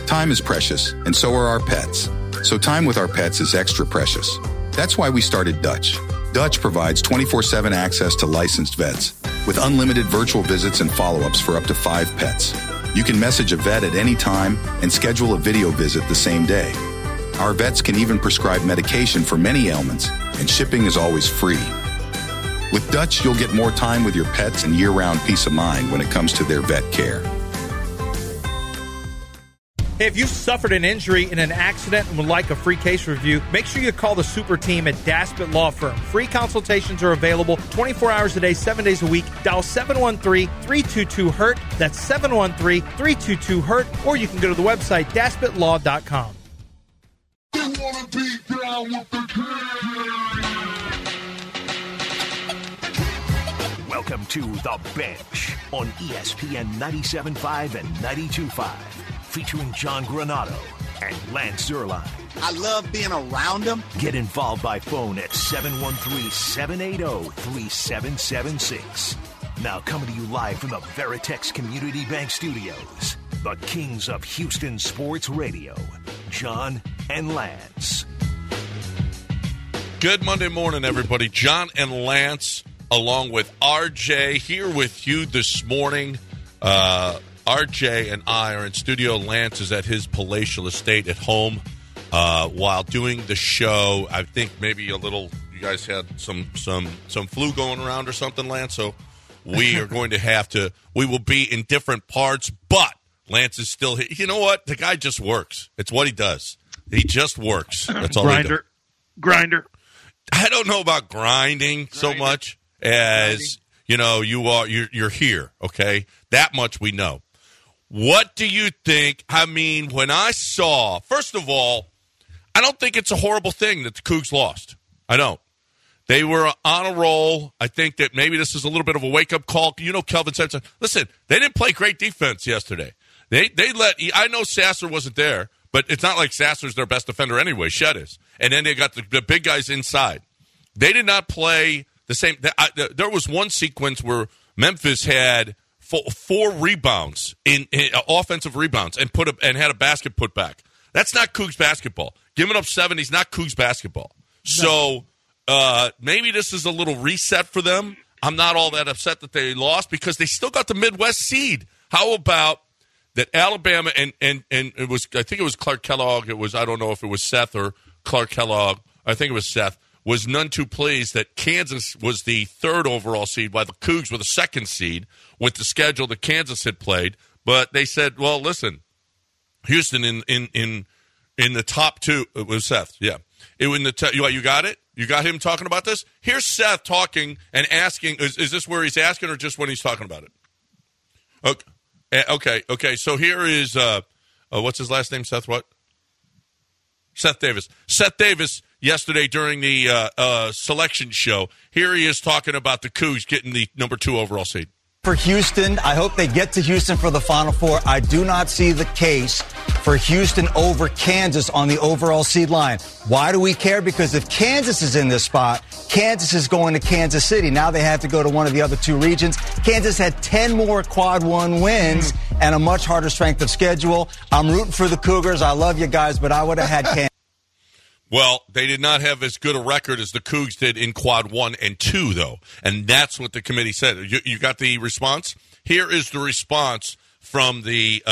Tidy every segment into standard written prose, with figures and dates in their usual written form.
Time is precious, and so are our pets. So time with our pets is extra precious. That's why we started Dutch. Dutch provides 24/7 access to licensed vets with unlimited virtual visits and follow-ups for up to 5 pets. You can message a vet at any time and schedule a video visit the same day. Our vets can even prescribe medication for many ailments, and shipping is always free. With Dutch, you'll get more time with your pets and year-round peace of mind when it comes to their vet care. Hey, if you suffered an injury in an accident and would like a free case review, make sure you call the super team at Daspit Law Firm. Free consultations are available 24 hours a day, 7 days a week. Dial 713-322-HURT. That's 713-322-HURT. Or you can go to the website, DaspitLaw.com. They wanna be down with the Welcome to The Bench on ESPN 97.5 and 92.5. Featuring John Granado and Lance Zierlein. I love being around them. Get involved by phone at 713-780-3776. Now coming to you live from the Veritex Community Bank Studios, the kings of Houston Sports Radio, John and Lance. Good Monday morning, everybody. John and Lance, along with RJ, here with you this morning. RJ and I are in studio. Lance is at his palatial estate at home while doing the show. I think maybe a little, you guys had some flu going around or something, Lance, so we are going to we will be in different parts, but Lance is still here. You know what? The guy just works. It's what he does. He just works. That's all he does. Grinder. I don't know about grinding so much as, you know, you're here, okay? That much we know. What do you think? I mean, when I saw, first of all, I don't think it's a horrible thing that the Cougs lost. I don't. They were on a roll. I think that maybe this is a little bit of a wake-up call. You know, Kelvin said, listen, they didn't play great defense yesterday. I know Sasser wasn't there, but it's not like Sasser's their best defender anyway. Shed is. And then they got the big guys inside. They did not play the same. There was one sequence where Memphis had four rebounds in offensive rebounds and had a basket put back. That's not Cougs basketball. Giving up 7 is not Cougs basketball. No. So maybe this is a little reset for them. I'm not all that upset that they lost because they still got the Midwest seed. How about that Alabama and it was, I think it was Clark Kellogg. I don't know if it was Seth or Clark Kellogg. I think it was Seth. Was none too pleased that Kansas was the 3rd overall seed while the Cougs were the 2nd seed with the schedule that Kansas had played. But they said, well, listen, Houston in the top 2. It was Seth, yeah. You got it? You got him talking about this? Here's Seth talking and asking. Is this where he's asking or just when he's talking about it? Okay. So here is, what's his last name, Seth? What? Seth Davis. Seth Davis. Yesterday during the selection show, here he is talking about the Cougs getting the number 2 overall seed. For Houston, I hope they get to Houston for the Final Four. I do not see the case for Houston over Kansas on the overall seed line. Why do we care? Because if Kansas is in this spot, Kansas is going to Kansas City. Now they have to go to one of the other 2 regions. Kansas had 10 more quad 1 wins and a much harder strength of schedule. I'm rooting for the Cougars. I love you guys, but I would have had Kansas. Well, they did not have as good a record as the Cougs did in quad 1 and 2, though. And that's what the committee said. You got the response? Here is the response from the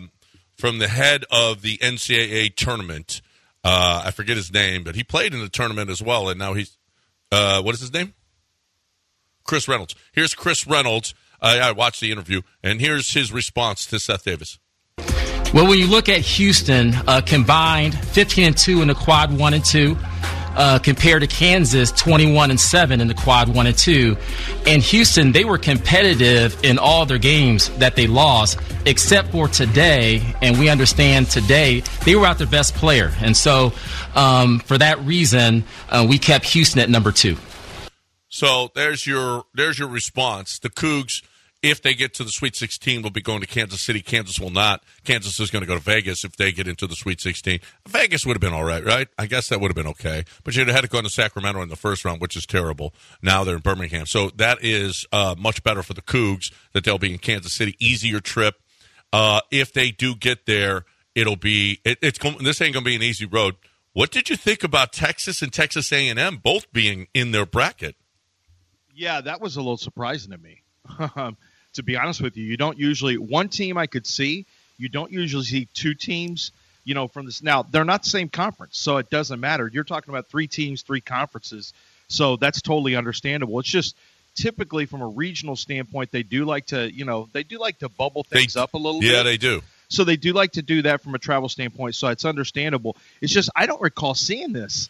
head of the NCAA tournament. I forget his name, but he played in the tournament as well, and now he's what is his name? Chris Reynolds. Here's Chris Reynolds. I watched the interview, and here's his response to Seth Davis. Well, when you look at Houston, combined 15-2 in the quad 1 and 2, compared to Kansas 21-7 in the quad 1 and 2. And Houston, they were competitive in all their games that they lost, except for today. And we understand today they were out their best player. And so for that reason, we kept Houston at number 2. So there's your response. The Cougs, if they get to the Sweet 16, will be going to Kansas City. Kansas will not. Kansas is going to go to Vegas if they get into the Sweet 16. Vegas would have been all right? I guess that would have been okay. But you'd have had to go into Sacramento in the first round, which is terrible. Now they're in Birmingham. So that is much better for the Cougs that they'll be in Kansas City. Easier trip. If they do get there, it'll be this ain't going to be an easy road. What did you think about Texas and Texas A&M both being in their bracket? Yeah, that was a little surprising to me. To be honest with you, you don't usually – one team I could see, you don't usually see two teams, from this. Now, they're not the same conference, so it doesn't matter. You're talking about 3 teams, 3 conferences, so that's totally understandable. It's just typically from a regional standpoint, they do like to bubble things up a little bit. Yeah, they do. So they do like to do that from a travel standpoint, so it's understandable. It's just I don't recall seeing this.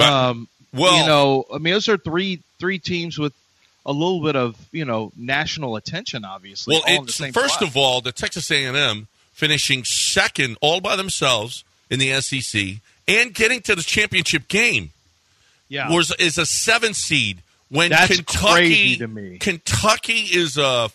Those are three teams with a little bit of national attention, obviously. Well, first of all, the Texas A&M finishing second all by themselves in the SEC and getting to the championship game is a 7 seed. When that's crazy to me. Kentucky is a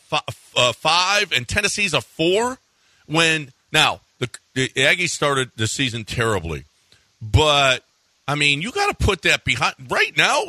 5 and Tennessee's a 4. Now the Aggies started the season terribly, but I mean you got to put that behind. Right now,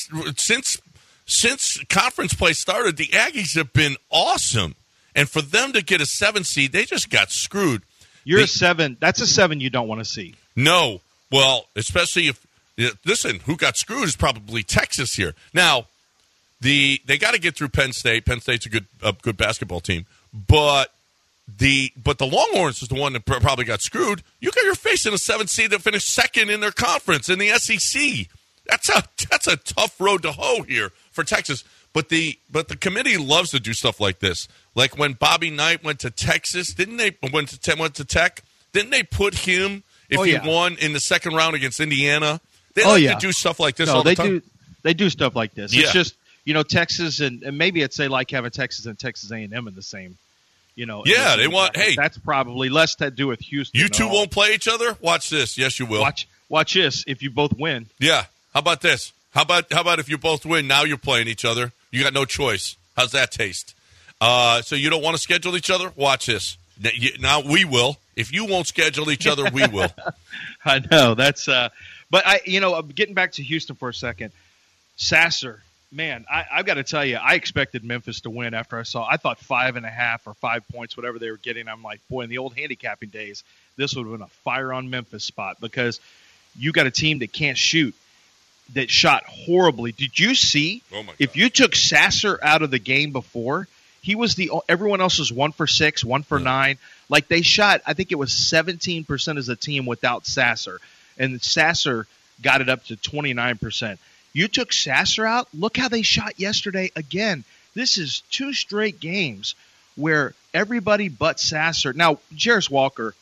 since conference play started, the Aggies have been awesome, and for them to get a 7 seed, they just got screwed. A 7. That's a 7 you don't want to see. No, well, especially if listen, who got screwed is probably Texas here. Now, they got to get through Penn State. Penn State's a good basketball team, but the Longhorns is the one that probably got screwed. You're facing a 7 seed that finished second in their conference in the SEC. That's a tough road to hoe here for Texas. But the committee loves to do stuff like this. Like when Bobby Knight went to Texas, went to Tech? Didn't they put him if he won in the second round against Indiana? They like to do stuff like this all the time. They do stuff like this. Yeah. It's just Texas and maybe it's like having Texas and Texas A&M in the same. Yeah, they want. Hey, that's probably less to do with Houston. You two won't play each other. Watch this. Yes, you will. Watch this. If you both win. Yeah. How about this? How about if you both win? Now you're playing each other. You got no choice. How's that taste? So you don't want to schedule each other? Watch this. Now we will. If you won't schedule each other, we will. I know that's. But getting back to Houston for a second, Sasser. Man, I've got to tell you, I expected Memphis to win after I thought 5.5 or 5 points, whatever they were getting. I'm like, boy, in the old handicapping days, this would have been a fire on Memphis spot because you got a team that can't shoot, that shot horribly. Did you see? Oh my God. If you took Sasser out of the game before, he was everyone else was 1 for 6, 1 for 9. Like they shot, I think it was 17% as a team without Sasser, and Sasser got it up to 29%. You took Sasser out. Look how they shot yesterday again. This is 2 straight games where everybody but Sasser. Now, Jarris Walker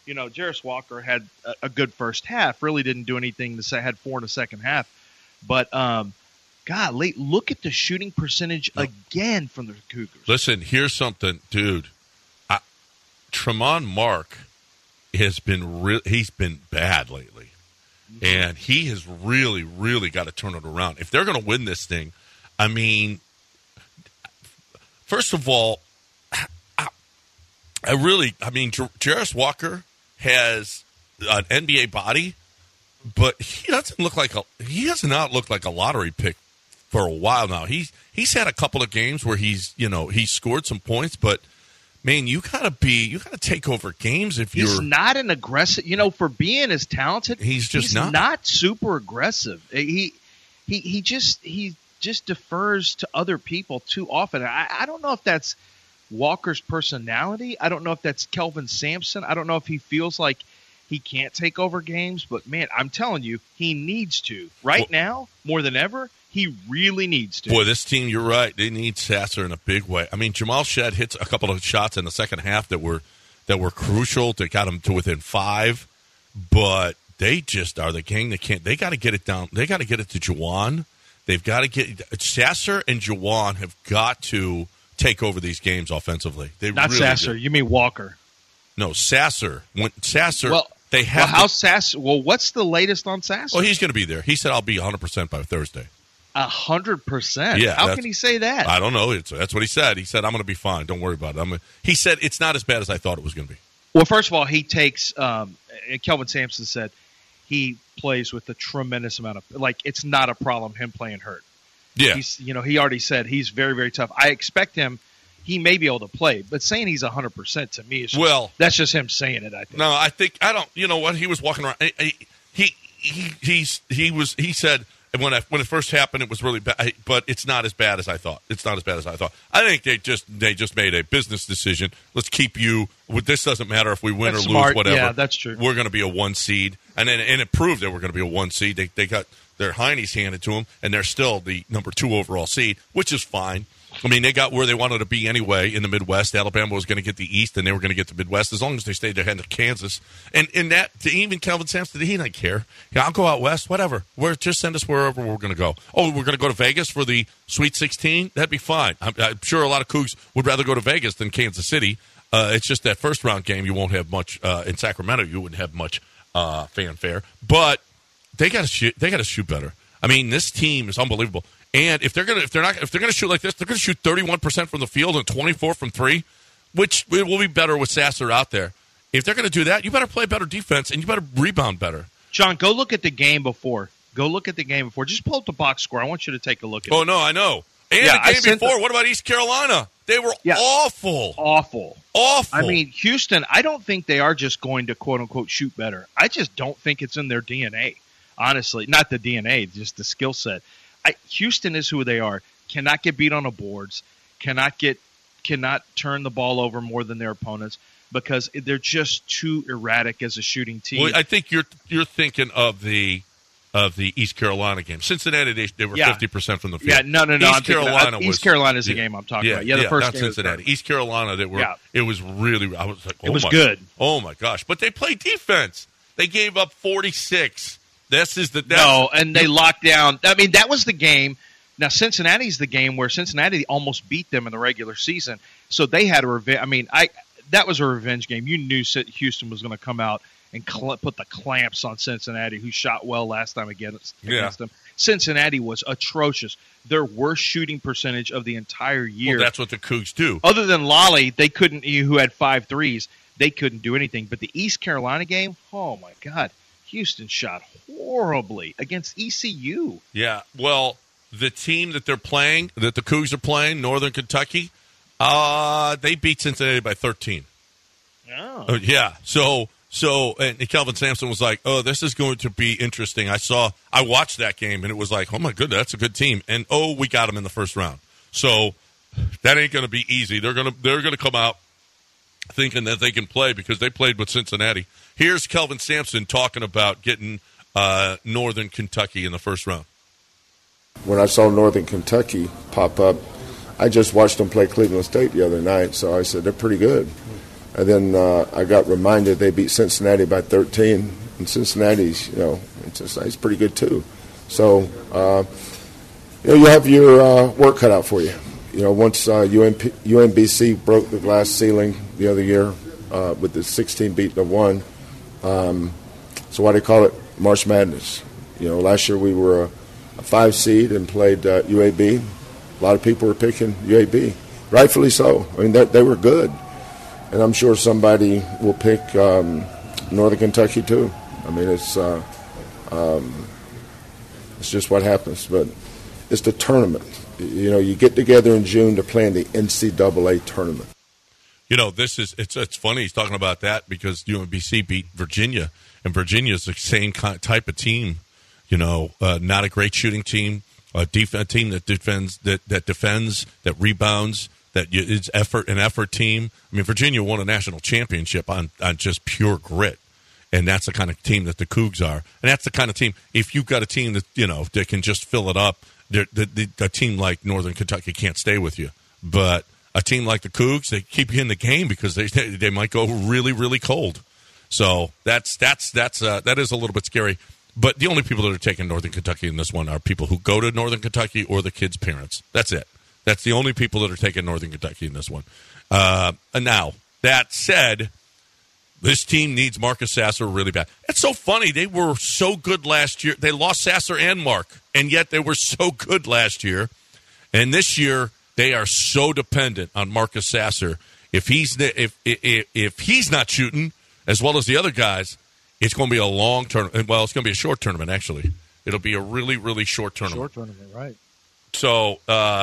had a good first half. Really didn't do anything. Had 4 in the second half. But, golly, look at the shooting percentage again from the Cougars. Listen, here's something, dude. Tremont Mark he's been bad lately. And he has really, really got to turn it around. If they're going to win this thing, I mean, first of all, Jarris Walker has an NBA body, but he has not looked like a lottery pick for a while now. He's had a couple of games where he's scored some points, but man, you gotta take over games if you're. He's not an aggressive. For being as talented, he's not super aggressive. He just defers to other people too often. I don't know if that's Walker's personality. I don't know if that's Kelvin Sampson. I don't know if he feels like he can't take over games. But man, I'm telling you, he needs to now more than ever. He really needs to. Boy, this team, you're right. They need Sasser in a big way. I mean, Jamal Shedd hits a couple of shots in the second half that were crucial to got him to within 5. But they just are the gang that can't. They got to get it down. They got to get it to Juwan. They've got to get Sasser and Juwan have got to take over these games offensively. They not really Sasser. do. You mean Walker? No, Sasser. Sasser. Well, they have. How's Sasser? Well, what's the latest on Sasser? Well, he's going to be there. He said, "I'll be 100% by Thursday." 100%. Yeah. How can he say that? I don't know. That's what he said. He said, "I'm going to be fine. Don't worry about it." He said it's not as bad as I thought it was going to be. Well, first of all, he takes. Kelvin Sampson said he plays with a tremendous amount of it's not a problem him playing hurt. Yeah. He already said he's very, very tough. I expect him. he may be able to play. But saying he's 100% to me is that's just him saying it. I think. No, I don't. You know what? He was walking around. He said when it first happened, it was really bad. But it's not as bad as I thought. I think they just made a business decision. Let's keep you. This doesn't matter if we win that's or smart. lose. Whatever. Yeah, that's true. We're going to be a 1 seed, and it proved that we're going to be a 1 seed. They got their heinies handed to them, and they're still the number 2 overall seed, which is fine. I mean, they got where they wanted to be anyway in the Midwest. Alabama was going to get the East, and they were going to get the Midwest as long as they stayed ahead of Kansas. And in that, even Kelvin Sampson, he didn't care. Yeah, I'll go out west, whatever. Just send us wherever we're going to go. Oh, we're going to go to Vegas for the Sweet 16? That'd be fine. I'm sure a lot of Cougs would rather go to Vegas than Kansas City. It's just that first-round game you won't have much in Sacramento. You wouldn't have much fanfare. But they got to shoot better. I mean, this team is unbelievable. And if they're gonna shoot like this, they're gonna shoot 31% from the field and 24 from 3, which will be better with Sasser out there. If they're gonna do that, you better play better defense and you better rebound better. John, go look at the game before. Just pull up the box score. I want you to take a look at it. Oh no, I know. And the game before, what about East Carolina? They were awful. Awful. Awful. I mean, Houston, I don't think they are just going to quote unquote shoot better. I just don't think it's in their DNA. Honestly, not the DNA, just the skill set. Houston is who they are. Cannot get beat on the boards. Cannot turn the ball over more than their opponents because they're just too erratic as a shooting team. Well, I think you're thinking of the East Carolina game. Cincinnati, they were 50% from the field. Yeah, no. East Carolina is the game I'm talking about. Yeah, the first not game Cincinnati. East Carolina, it was really. I was like, it was good. Oh my gosh! But they played defense. They gave up 46. And they locked down. I mean, that was the game. Now, Cincinnati's the game where Cincinnati almost beat them in the regular season. So they had a revenge. I mean, that was a revenge game. You knew Houston was going to come out and put the clamps on Cincinnati, who shot well last time against them. Cincinnati was atrocious. Their worst shooting percentage of the entire year. Well, that's what the Cougs do. Other than Lolly, who had 5 threes, they couldn't do anything. But the East Carolina game, oh, my God. Houston shot horribly against ECU. Yeah, well, the team that they're playing, that the Cougs are playing, Northern Kentucky, they beat Cincinnati by 13. Oh. Yeah, so and Kelvin Sampson was like, oh, this is going to be interesting. I watched that game, and it was like, oh, my goodness, that's a good team. And, we got them in the first round. So that ain't going to be easy. They're going to come out thinking that they can play because they played with Cincinnati. Here's Kelvin Sampson talking about getting Northern Kentucky in the first round. When I saw Northern Kentucky pop up, I just watched them play Cleveland State the other night, so I said, they're pretty good. And then I got reminded they beat Cincinnati by 13, and Cincinnati's, it's pretty good too. So, you have your work cut out for you. Once UMBC broke the glass ceiling the other year with the 16 beating the 1, so why do they call it March Madness? Last year we were a 5 seed and played UAB. A lot of people were picking UAB, rightfully so. I mean, they were good, and I'm sure somebody will pick Northern Kentucky too. I mean, it's just what happens, but it's the tournament. You get together in June to play in the NCAA tournament. It's funny he's talking about that because UMBC beat Virginia, and Virginia's the same type of team. Not a great shooting team, a team that defends, that rebounds, that is an effort team. I mean, Virginia won a national championship on just pure grit, and that's the kind of team that the Cougs are, and that's the kind of team. If you've got a team that that can just fill it up, a team like Northern Kentucky can't stay with you, but a team like the Cougs, they keep you in the game because they might go really, really cold. So that is a little bit scary. But the only people that are taking Northern Kentucky in this one are people who go to Northern Kentucky or the kids' parents. That's it. That's the only people that are taking Northern Kentucky in this one. And now, that said, this team needs Marcus Sasser really bad. It's so funny. They were so good last year. They lost Sasser and Mark, and yet they were so good last year. And this year, they are so dependent on Marcus Sasser. If he's not shooting as well as the other guys, it's going to be a long tournament. Well, it's going to be a short tournament, actually. It'll be a really, really short tournament. Short tournament, right. So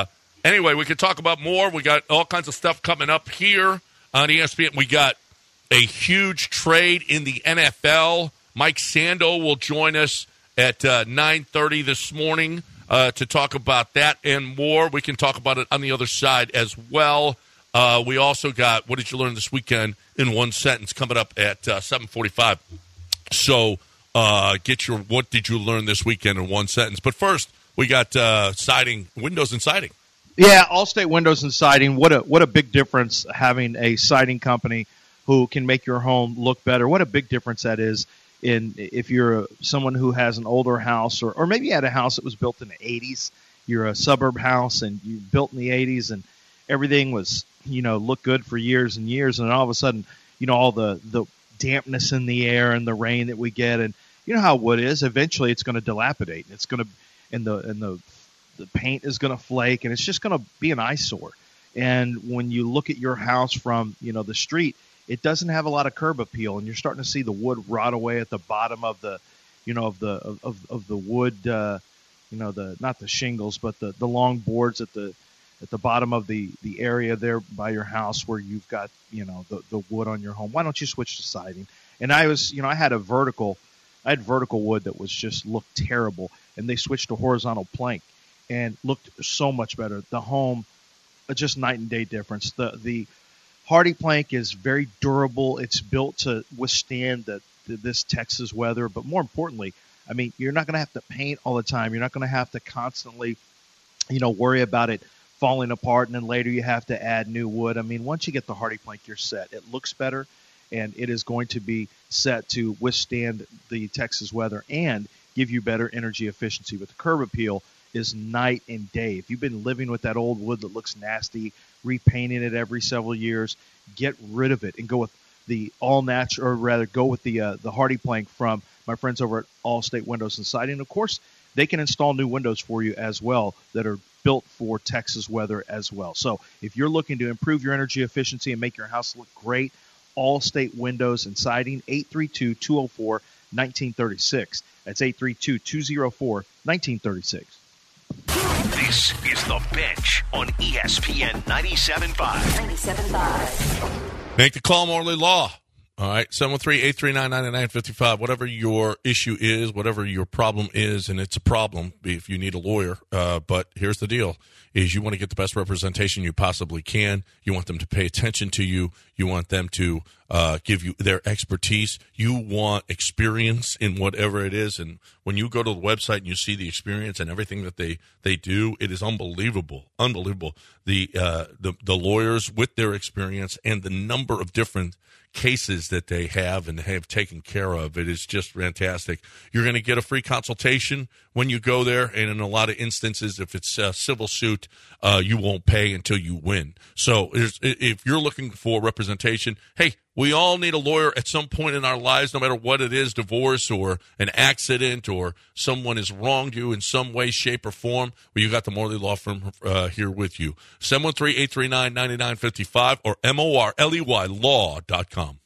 Anyway, we could talk about more. We got all kinds of stuff coming up here on ESPN. We got a huge trade in the NFL. Mike Sando will join us at 9:30 this morning to talk about that and more. We can talk about it on the other side as well. We also got What Did You Learn This Weekend in One Sentence coming up at 7:45. So get your What Did You Learn This Weekend in One Sentence. But first, we got siding, windows and siding. Yeah, Allstate Windows and Siding. What a big difference having a siding company who can make your home look better. What a big difference that is in if you're someone who has an older house or maybe you had a house that was built in the 80s. You're a suburb house and you built in the 80s and everything was, looked good for years and years. And all of a sudden, all the dampness in the air and the rain that we get. And you know how wood is. Eventually it's going to dilapidate. It's going to, and the paint is going to flake and it's just going to be an eyesore. And when you look at your house from, the street, it doesn't have a lot of curb appeal, and you're starting to see the wood rot away at the bottom of the, of the wood, not the shingles, but the long boards at the bottom of the area there by your house where you've got, the wood on your home. Why don't you switch to siding? And I had vertical wood that was just looked terrible, and they switched to horizontal plank and looked so much better. The home, just night and day difference. The Hardy plank is very durable. It's built to withstand this Texas weather. But more importantly, you're not going to have to paint all the time. You're not going to have to constantly, worry about it falling apart, and then later you have to add new wood. Once you get the Hardy plank, you're set. It looks better, and it is going to be set to withstand the Texas weather and give you better energy efficiency. But the curb appeal is night and day. If you've been living with that old wood that looks nasty, repainting it every several years, get rid of it and go with the all-natural, or rather go with the Hardy plank from my friends over at Allstate Windows and Siding. Of course, they can install new windows for you as well that are built for Texas weather as well. So if you're looking to improve your energy efficiency and make your house look great, Allstate Windows and Siding, 832-204-1936. That's 832-204-1936. This is The Bench on ESPN 97.5. 97.5. Make the call, Morley Law. All right, 713-839-9955. Whatever your issue is, whatever your problem is, and it's a problem if you need a lawyer. But here's the deal, is you want to get the best representation you possibly can. You want them to pay attention to you. You want them to give you their expertise. You want experience in whatever it is. And when you go to the website and you see the experience and everything that they do, it is unbelievable. Unbelievable. The lawyers with their experience and the number of different cases that they have and have taken care of. It is just fantastic. You're going to get a free consultation when you go there, and in a lot of instances, if it's a civil suit, you won't pay until you win. So if you're looking for representation, hey, we all need a lawyer at some point in our lives, no matter what it is, divorce or an accident or someone has wronged you in some way, shape, or form. Well, you got the Morley Law Firm here with you. 713-839-9955 or MORLEY law.com.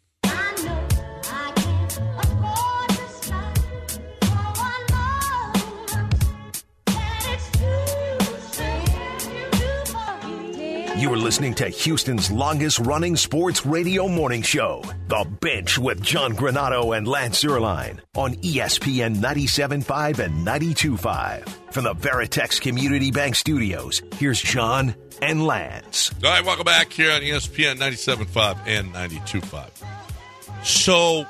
You are listening to Houston's longest-running sports radio morning show, The Bench with John Granato and Lance Zierlein on ESPN 97.5 and 92.5. From the Veritex Community Bank Studios, here's John and Lance. All right, welcome back here on ESPN 97.5 and 92.5. So,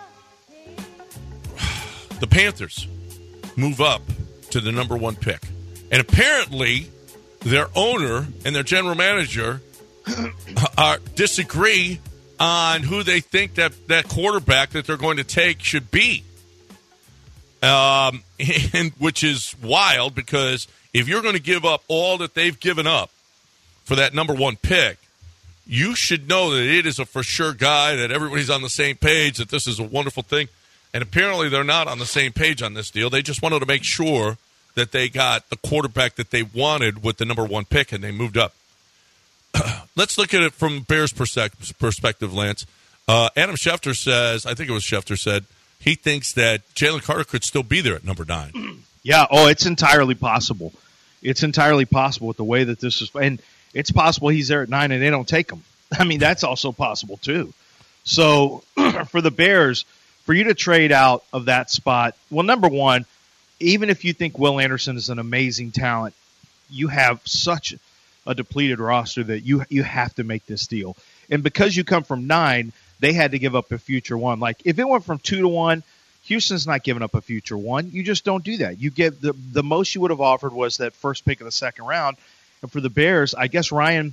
the Panthers move up to the number one pick. And apparently, their owner and their general manager disagree on who they think that quarterback that they're going to take should be. And which is wild, because if you're going to give up all that they've given up for that number one pick, you should know that it is a for sure guy, that everybody's on the same page, that this is a wonderful thing. And apparently they're not on the same page on this deal. They just wanted to make sure that they got the quarterback that they wanted with the number one pick, and they moved up. Let's look at it from Bears' perspective, Lance. Adam Schefter says, I think it was Schefter said, he thinks that Jalen Carter could still be there at number 9. Yeah, it's entirely possible. It's entirely possible with the way that this is, and it's possible he's there at 9 and they don't take him. I mean, that's also possible too. So for the Bears, for you to trade out of that spot, well, number one, even if you think Will Anderson is an amazing talent, you have such a depleted roster that you have to make this deal. And because you come from 9, they had to give up a future one. Like if it went from 2 to 1, Houston's not giving up a future one. You just don't do that. You give the most you would have offered was that first pick of the second round. And for the Bears, I guess Ryan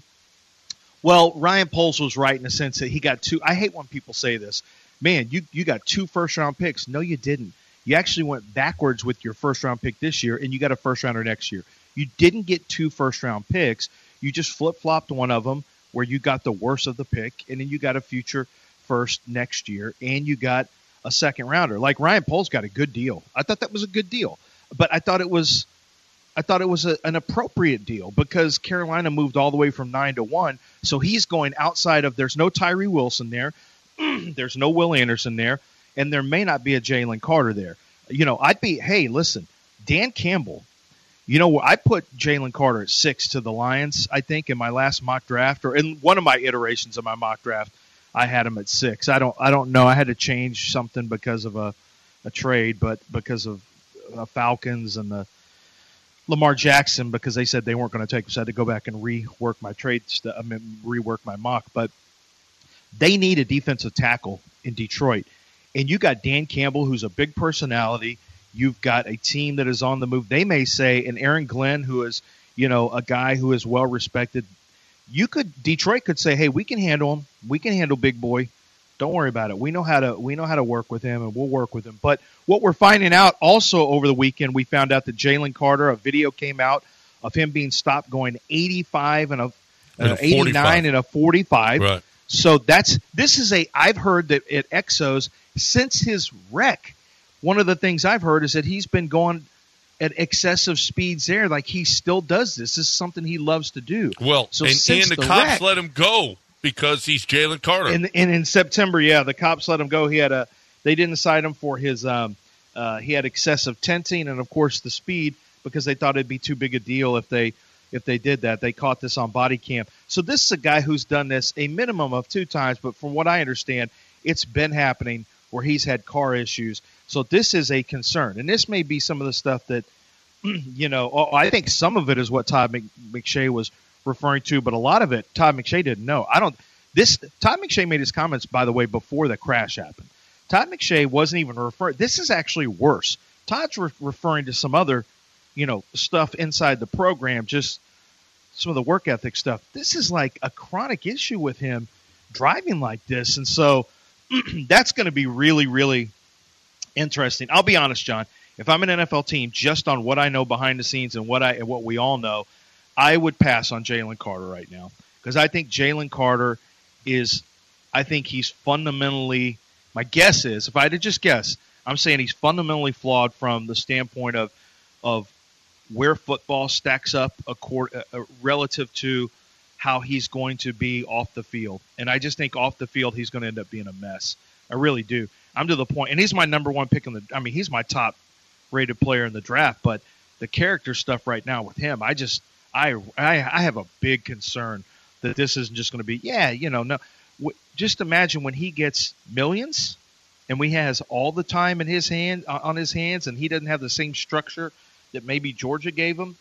Poles was right in the sense that he got 2. I hate when people say this. Man, you got 2 first-round picks. No, you didn't. You actually went backwards with your first-round pick this year, and you got a first-rounder next year. You didn't get 2 first-round picks. You just flip-flopped one of them where you got the worst of the pick, and then you got a future first next year, and you got a second-rounder. Like Ryan Poles got a good deal. I thought that was a good deal, but I thought it was an appropriate deal because Carolina moved all the way from 9 to 1, so he's going outside of. There's no Tyree Wilson there, there's no Will Anderson there, and there may not be a Jalen Carter there. Listen, Dan Campbell. I put Jalen Carter at 6 to the Lions, I think, in my last mock draft, or in one of my iterations of my mock draft, I had him at 6. I don't know. I had to change something because of a trade, but because of Falcons and the Lamar Jackson, because they said they weren't going to take him, so I had to go back and rework my mock. But they need a defensive tackle in Detroit. And you got Dan Campbell, who's a big personality. You've got a team that is on the move. They may say, and Aaron Glenn, who is, a guy who is well respected. Detroit could say, hey, we can handle him. We can handle Big Boy. Don't worry about it. We know how to work with him, and we'll work with him. But what we're finding out also over the weekend, we found out that Jalen Carter, a video came out of him being stopped going 85 and 89 and a 45. Right. So I've heard that at Exos, since his wreck, one of the things I've heard is that he's been going at excessive speeds there. Like he still does this. This is something he loves to do. Well, so and the cops let him go because he's Jalen Carter. And in September, the cops let him go. They didn't cite him for his he had excessive tenting and of course the speed because they thought it'd be too big a deal if they did that. They caught this on body cam. So this is a guy who's done this a minimum of 2 times, but from what I understand, it's been happening where he's had car issues. So this is a concern. And this may be some of the stuff that, I think some of it is what Todd McShay was referring to, but a lot of it, Todd McShay didn't know. Todd McShay made his comments, by the way, before the crash happened. Todd McShay wasn't even referring. This is actually worse. Todd's referring to some other, stuff inside the program, just some of the work ethic stuff. This is like a chronic issue with him driving like this. And so that's going to be really, really interesting. I'll be honest, John. If I'm an NFL team, just on what I know behind the scenes and what we all know, I would pass on Jalen Carter right now because I think Jalen Carter he's fundamentally. My guess is, if I had to just guess, I'm saying he's fundamentally flawed from the standpoint of where football stacks up relative to how he's going to be off the field. And I just think off the field he's going to end up being a mess. I really do. I'm to the point, and he's my number 1 pick he's my top rated player in the draft, but the character stuff right now with him, I have a big concern that this isn't just going to be, no. Just imagine when he gets millions and he has all the time on his hands and he doesn't have the same structure that maybe Georgia gave him.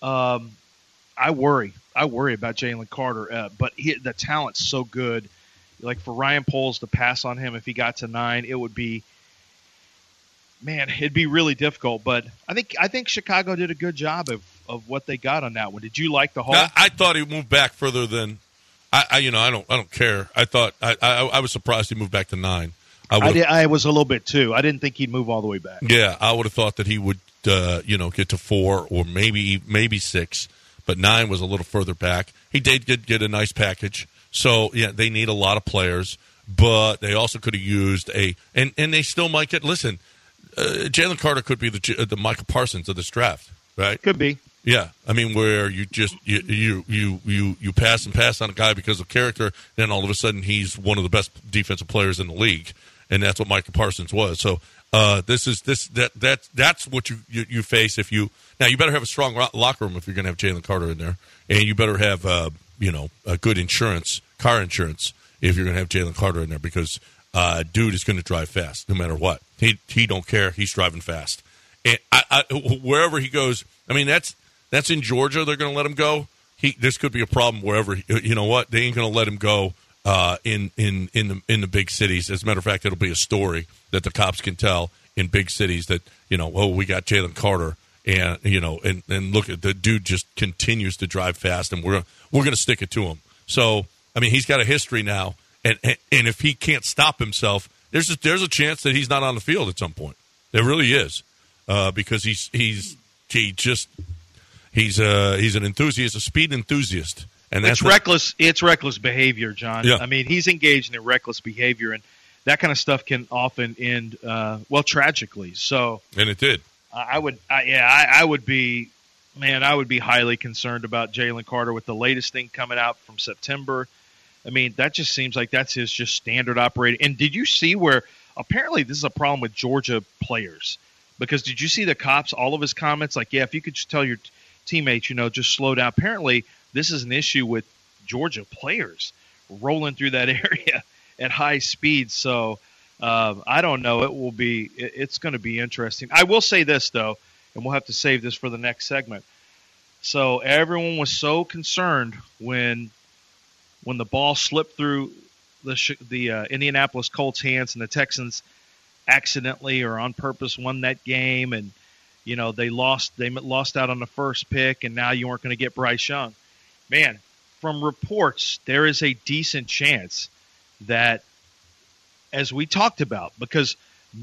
I worry about Jalen Carter, but the talent's so good. Like for Ryan Poles to pass on him if he got to 9, it'd be really difficult. But I think Chicago did a good job of what they got on that one. Did you like the haul? I thought he moved back further than I don't care. I thought I was surprised he moved back to 9. I was a little bit too. I didn't think he'd move all the way back. Yeah, I would have thought that he would get to 4 or maybe 6, but 9 was a little further back. He did get a nice package. So, they need a lot of players, but they also could have used and they still might get, listen, Jalen Carter could be the Michael Parsons of this draft, right? Could be. Yeah. I mean, where you just, you pass on a guy because of character, then all of a sudden he's one of the best defensive players in the league. and that's what Micah Parsons was. So that's what you face if you now. You better have a strong locker room if you're going to have Jalen Carter in there, and you better have a good car insurance if you're going to have Jalen Carter in there, because dude is going to drive fast no matter what. He don't care. He's driving fast, and wherever he goes. I mean, that's in Georgia. They're going to let him go. This could be a problem wherever. You know what? They ain't going to let him go in the big cities. As a matter of fact, it'll be a story that the cops can tell in big cities that we got Jalen Carter, and and look at the dude just continues to drive fast, and we're going to stick it to him. So I mean, he's got a history now, and if he can't stop himself, there's a chance that he's not on the field at some point. There really is, because he's an enthusiast, a speed enthusiast, and that's reckless. It's reckless behavior, John. Yeah. I mean, he's engaged in reckless behavior, and that kind of stuff can often end tragically. So, and it did. I would be highly concerned about Jalen Carter with the latest thing coming out from September. I mean, that just seems like that's his just standard operating. And did you see where apparently this is a problem with Georgia players? Because did you see the cops, all of his comments? Like, yeah, if you could just tell your teammates, just slow down. Apparently, this is an issue with Georgia players rolling through that area at high speed. So I don't know. It's going to be interesting. I will say this, though, and we'll have to save this for the next segment. So everyone was so concerned when the ball slipped through the Indianapolis Colts' hands and the Texans accidentally or on purpose won that game, and they lost out on the first pick, and now you weren't going to get Bryce Young. Man, from reports, there is a decent chance that, as we talked about, because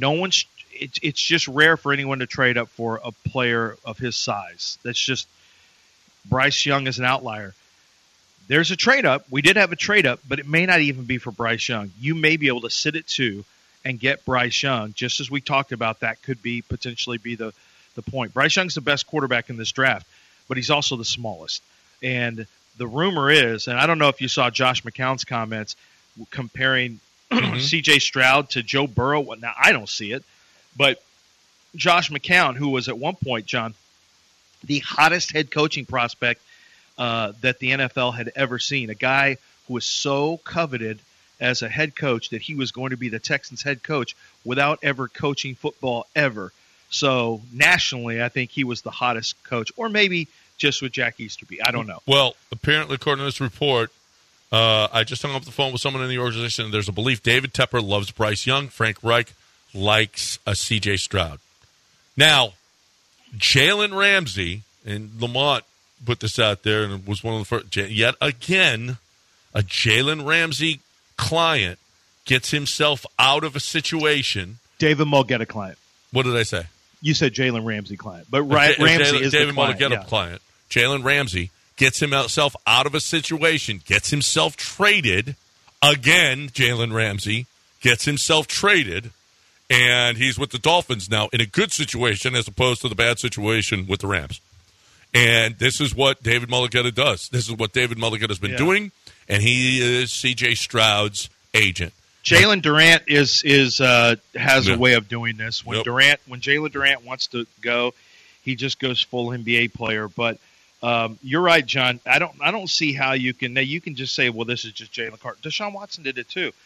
it's just rare for anyone to trade up for a player of his size. That's just Bryce Young is an outlier. There's a trade up. We did have a trade up, but it may not even be for Bryce Young. You may be able to sit at 2 and get Bryce Young, just as we talked about. That could potentially be the point. Bryce Young's the best quarterback in this draft, but he's also the smallest. And the rumor is, and I don't know if you saw Josh McCown's comments comparing C.J. Stroud to Joe Burrow. Now, I don't see it, but Josh McCown, who was at one point, John, the hottest head coaching prospect that the NFL had ever seen, a guy who was so coveted as a head coach that he was going to be the Texans head coach without ever coaching football ever. So nationally, I think he was the hottest coach, or maybe just with Jack Easterby. I don't know. Well, apparently, according to this report, I just hung up the phone with someone in the organization. There's a belief David Tepper loves Bryce Young. Frank Reich likes a C.J. Stroud. Now, Jalen Ramsey, and Lamont put this out there, and it was one of the first. Yet again, a Jalen Ramsey client gets himself out of a situation. David Mulgeta client. What did I say? You said Jalen Ramsey client, but Ramsey is David the client. Mulgeta client. Jalen Ramsey gets himself out of a situation, gets himself traded. Again, Jalen Ramsey gets himself traded, and he's with the Dolphins now in a good situation as opposed to the bad situation with the Rams. And this is what David Mulgeta does. This is what David Mulgeta's been doing, and he is C.J. Stroud's agent. Jalen Durant has a way of doing this. When Jalen Durant wants to go, he just goes full NBA player. But you're right, John. I don't see how you can. Now you can just say, well, this is just Jalen Carter. Deshaun Watson did it too.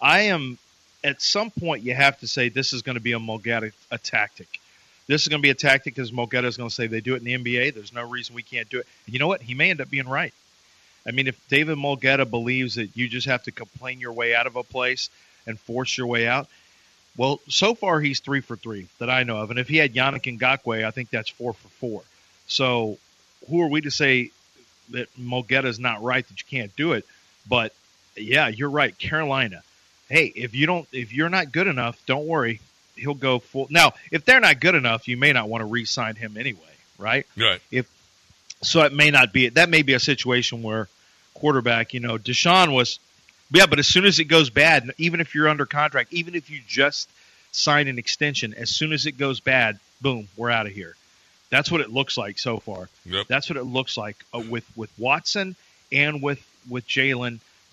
At some point, you have to say this is going to be a tactic. This is going to be a tactic because Mulgeta is going to say they do it in the NBA. There's no reason we can't do it. And you know what? He may end up being right. I mean, if David Mulgeta believes that you just have to complain your way out of a place and force your way out, well, so far he's 3 for 3 that I know of. And if he had Yannick Ngakoue, I think that's 4 for 4. So who are we to say that Mulgeta is not right, that you can't do it? But, yeah, you're right. Carolina, hey, if you're not good enough, don't worry. He'll go full. Now, if they're not good enough, you may not want to re-sign him anyway, right? Right. So it may not be. That may be a situation where quarterback, Deshaun was, but as soon as it goes bad, even if you're under contract, even if you just sign an extension, as soon as it goes bad, boom, we're out of here. That's what it looks like so far. Yep. That's what it looks like with Watson and with Jalen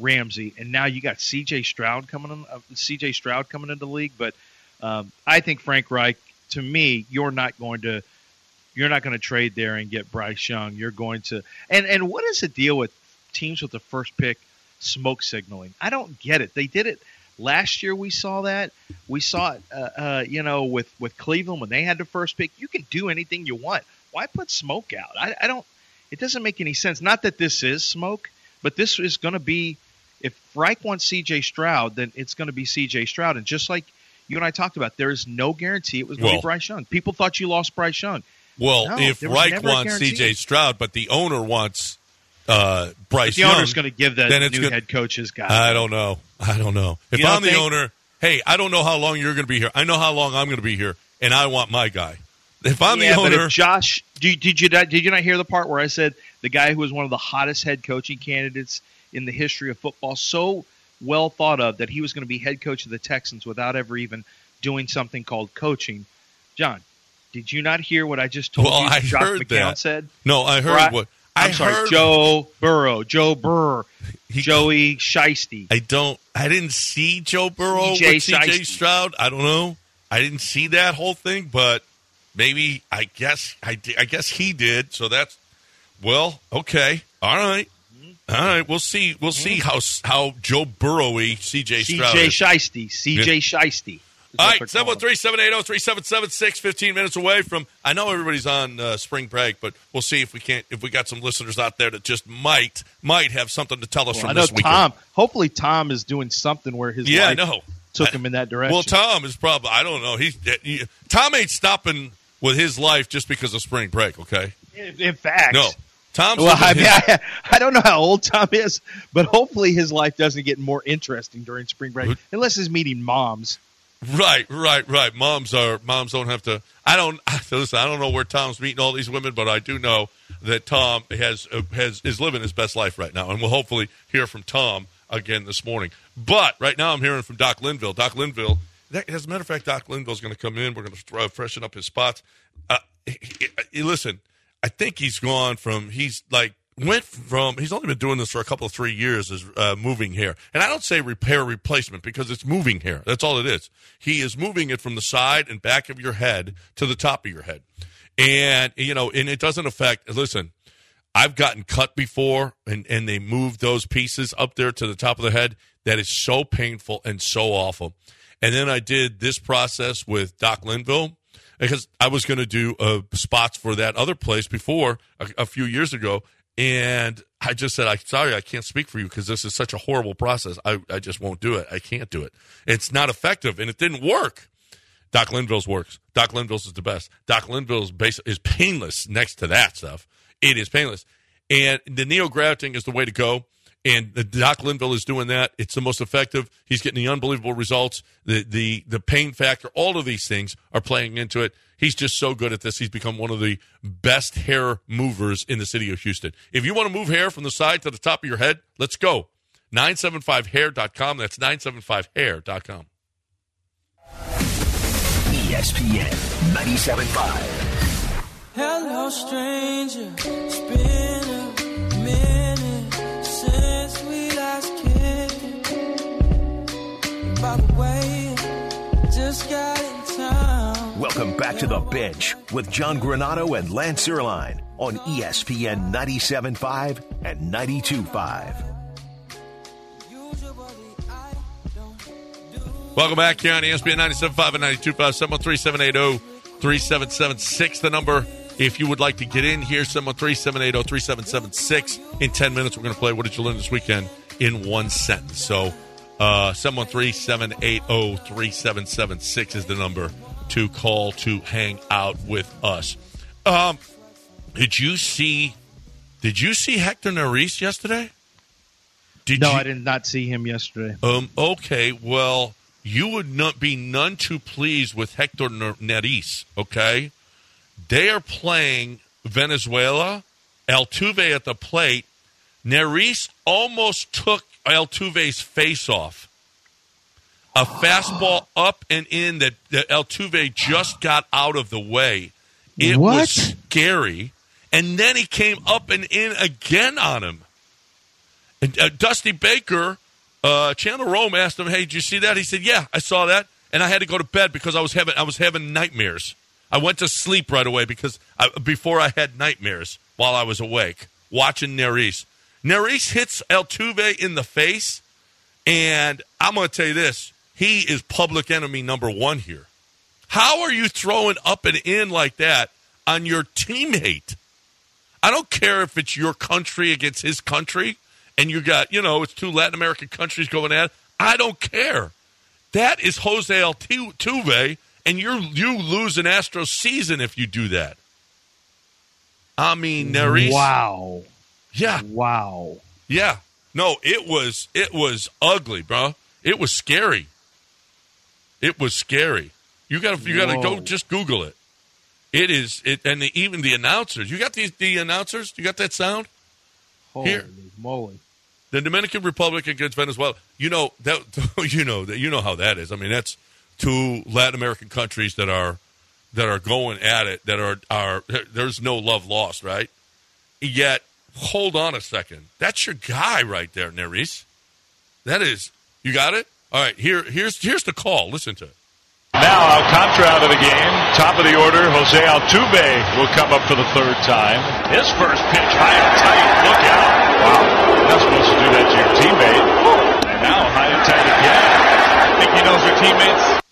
Ramsey, and now you got C.J. Stroud coming into the league. But I think Frank Reich, to me, you're not going to trade there and get Bryce Young. You're going to and what is the deal with teams with the first pick smoke signaling? I don't get it. They did it last year. We saw that. We saw it, with Cleveland when they had the first pick. You can do anything you want. Why put smoke out? I don't. It doesn't make any sense. Not that this is smoke, but this is going to be. If Reich wants C.J. Stroud, then it's going to be C.J. Stroud. And just like you and I talked about, there is no guarantee it was going to be Bryce Young. People thought you lost Bryce Young. Well, no, if Reich wants C.J. Stroud, but the owner wants Bryce Young, the owner's going to give the new head coach his guy. I don't know. If I'm the owner, hey, I don't know how long you're going to be here. I know how long I'm going to be here, and I want my guy. If I'm the owner, but if Josh, did you not hear the part where I said the guy who was one of the hottest head coaching candidates in the history of football, so well thought of that he was going to be head coach of the Texans without ever even doing something called coaching? John, did you not hear what I just told you? I Josh heard McCown that. Said? No, I heard what. I'm sorry, Joe Burrow, Joey Shiesty. I didn't see Joe Burrow with C.J. Stroud. I don't know. I didn't see that whole thing, but maybe I guess he did. So that's okay. All right. We'll see. We'll see how Joe Burrowy C.J. Stroud is. C.J. Shiesty. All right, 713-780-3776, 15 minutes away from, I know everybody's on spring break, but we'll see if we got some listeners out there that just might have something to tell us from this weekend. Hopefully Tom is doing something where his life took him in that direction. Well, Tom is probably, I don't know. Tom ain't stopping with his life just because of spring break, okay? In fact. No. I don't know how old Tom is, but hopefully his life doesn't get more interesting during spring break, unless he's meeting moms. Right. Moms don't have to. I don't know where Tom's meeting all these women, but I do know that Tom is living his best life right now, and we'll hopefully hear from Tom again this morning. But right now, I'm hearing from Doc Linville. Doc Linville. As a matter of fact, Doc Linville's going to come in. We're going to freshen up his spots. Listen, I think he's gone from he's only been doing this for a couple of 3 years as moving hair. And I don't say repair replacement because it's moving hair. That's all it is. He is moving it from the side and back of your head to the top of your head. And, and it doesn't affect, listen, I've gotten cut before and they moved those pieces up there to the top of the head. That is so painful and so awful. And then I did this process with Doc Linville because I was going to do spots for that other place before a few years ago. And I just said, sorry, I can't speak for you because this is such a horrible process. I just won't do it. I can't do it. It's not effective, and it didn't work. Doc Linville's works. Doc Linville's is the best. Doc Linville's is painless next to that stuff. It is painless. And the neografting is the way to go. And the Doc Linville is doing that. It's the most effective. He's getting the unbelievable results. The pain factor, all of these things are playing into it. He's just so good at this. He's become one of the best hair movers in the city of Houston. If you want to move hair from the side to the top of your head, let's go. 975hair.com. That's 975hair.com. ESPN 97.5. Hello, stranger. It's been a minute since we last kicked. By the way, just got in town. Welcome back to The Bench with John Granato and Lance Erline on ESPN 97.5 and 92.5. Welcome back here on ESPN 97.5 and 92.5, 713-780-3776, the number. If you would like to get in here, 713-780-3776. In 10 minutes, we're going to play What Did You Learn This Weekend in one sentence. So 713-780-3776 is the number to call to hang out with us. Did you see Hector Neris yesterday? I did not see him yesterday. Okay, well, you would not be none too pleased with Hector Neris, okay? They are playing Venezuela, Altuve at the plate. Neris almost took Altuve's face off. A fastball up and in that Altuve just got out of the way. It was scary. And then he came up and in again on him. And Dusty Baker, Chandler Rome asked him, "Hey, did you see that?" He said, "Yeah, I saw that, and I had to go to bed because I was having nightmares. I went to sleep right away before I had nightmares while I was awake watching Neris. Neris hits Altuve in the face, and I'm going to tell you this: he is public enemy number one here. How are you throwing up and in like that on your teammate? I don't care if it's your country against his country, and you got, it's two Latin American countries going at it. I don't care. That is Jose Altuve, and you lose an Astros season if you do that. I mean, Neris. Wow. Yeah. Wow. Yeah. No, it was ugly, bro. It was scary. It was scary. You got to go just Google it. It is and even the announcers. You got the announcers? You got that sound? Holy moly. The Dominican Republic against Venezuela. You know how that is. I mean, that's two Latin American countries that are going at it, that are there's no love lost, right? Yet, hold on a second. That's your guy right there, Neris. That is. You got it? All right, here's the call. Listen to it. Now Alcantara out of the game. Top of the order, Jose Altuve will come up for the third time. His first pitch, high and tight. Look out. Wow. You're not supposed to do that to your teammate. And now high and tight again. Think he knows your teammates?